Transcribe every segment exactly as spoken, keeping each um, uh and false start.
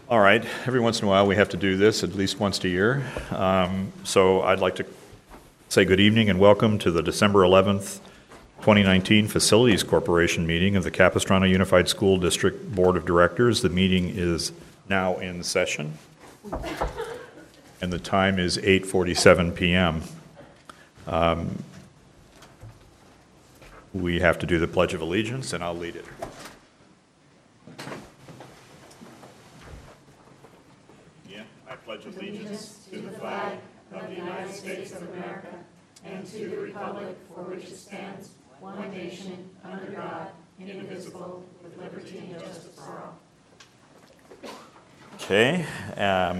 All right, every once in a while we have to do this at least once a year. Um, So I'd like to say good evening and welcome to the December eleventh, twenty nineteen Facilities Corporation meeting of the Capistrano Unified School District Board of Directors. The meeting is now in session, and the time is eight forty-seven p.m. Um, we have to do the Pledge of Allegiance, and I'll lead it. I pledge allegiance to the flag of the United States of America and to the republic for which it stands, one nation, under God, indivisible, with liberty and justice for all. Okay. Um,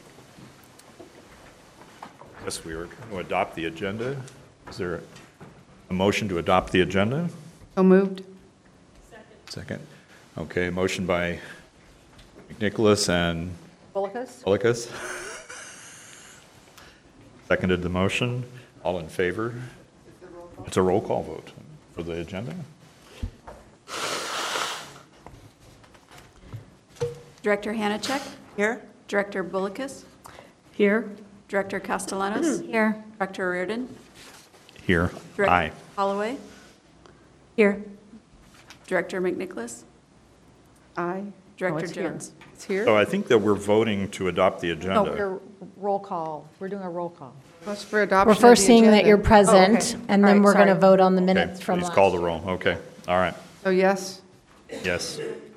I guess we were going to adopt the agenda. Is there a motion to adopt the agenda? So moved. Second. Second. Okay, motion by McNicholas and Bullicus? Bullicus. Seconded the motion. All in favor? It's a roll call vote for the agenda. Director Hanachek? Here. Director Bullicus? Here. Director Castellanos? Here. Director Reardon? Here. Director Aye. Holloway? Here. Director McNicholas? Aye. Director Oh, it's here. Jones? It's here? So I think that we're voting to adopt the No, agenda. we're roll call. We're doing a roll call. That's for adoption We're of first the seeing that agenda. you're Oh, present, okay. and All then right, we're going to sorry. vote on the Okay, minutes from please last. call the roll. Okay. All right. So yes. Yes.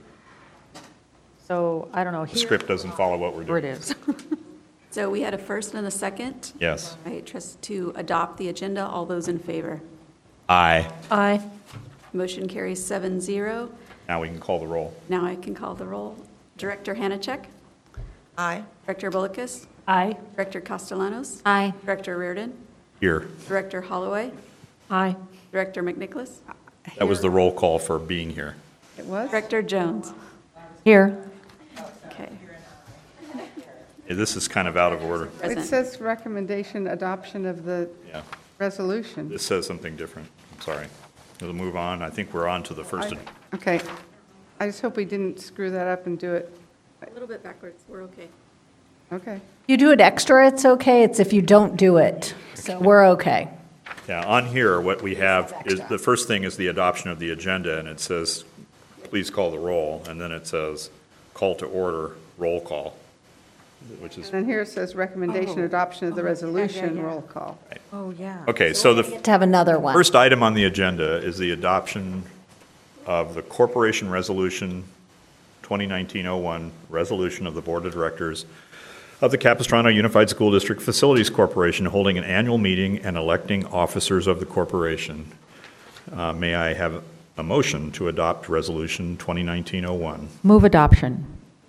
So, I don't know. The script doesn't follow what we're Where it doing. is. So we had a first and a second. Yes. I trust to adopt the agenda. All those in favor? Aye. Aye. Motion carries seven zero. Now we can call the roll. Now I can call the roll. Director Hanachek? Aye. Director Bullicus? Aye. Director Castellanos? Aye. Director Reardon? Here. Director Holloway? Aye. Director McNicholas? That was the roll call for being here. It was? Director Jones? Here. Okay. Yeah, this is kind of out of order. It Present. says recommendation adoption of the Yeah. resolution. This says something different. I'm sorry. We'll move on. I think we're on to the first. I- Okay. I just hope we didn't screw that up and do it. A little bit backwards. We're okay. Okay. You do it extra, it's okay. It's if you don't do it. So we're okay. Yeah, on here, what we have is, the first thing is the adoption of the agenda, and it says, please call the roll, and then it says, call to order, roll call, which is, And then here it says recommendation adoption of the resolution, roll call. Oh, yeah. okay, so the To have another one. first item on the agenda is the adoption of the Corporation Resolution twenty nineteen oh one, resolution of the Board of Directors of the Capistrano Unified School District Facilities Corporation, holding an annual meeting and electing officers of the corporation. Uh, May I have a motion to adopt Resolution twenty nineteen oh one? Move adoption.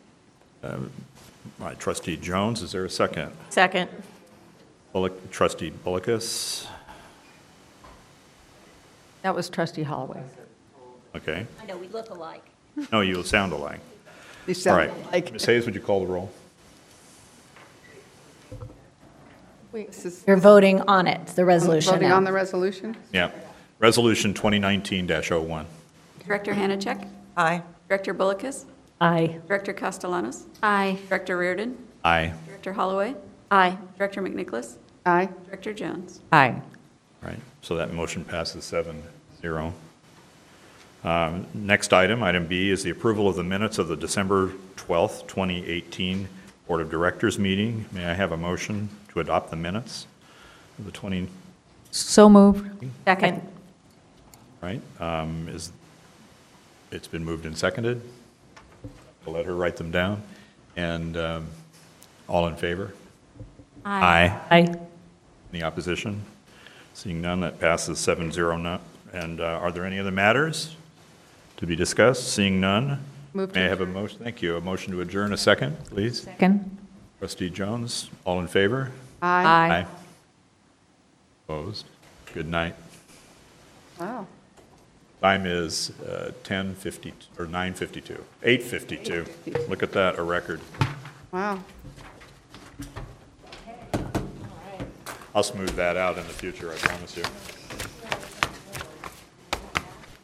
By Trustee Jones, is there a second? Second. Bullock, Trustee Bullicus, That was Trustee Holloway. okay. I know, we look alike. No, you sound alike. You All sound right. like- Miz Hayes, would you call the roll? This is- You're voting on it, the resolution Voting on now. the resolution? Yeah. Resolution twenty nineteen dash oh one. Director Hanachek? Aye. Director Bullicus? Aye. Director Castellanos? Aye. Director Reardon? Aye. Director Holloway? Aye. Director McNicholas? Aye. Director Jones? Aye. Right, so that motion passes seven zero. Um, Next item, item B, is the approval of the minutes of the December twelfth, twenty eighteen Board of Directors meeting. May I have a motion to adopt the minutes of the twenty, So moved. Second. right? Um, Is, it's been moved and seconded. I'll let her write them down. And um, all in favor? Aye. Aye. Any opposition? Seeing none, that passes seven zero. No- And uh, are there any other matters to be discussed? Seeing none, Move to may I have a motion? Thank you. A motion to adjourn, a second, please. Second. Trustee Jones, all in favor? Aye. Opposed? Good night. Wow. Time is uh, ten fifty, or nine fifty-two, eight fifty-two. Look at that, a record. Wow. I'll smooth that out in the future, I promise you.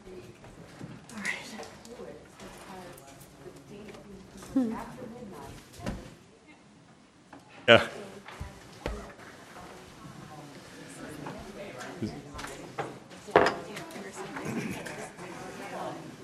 All right. Yeah.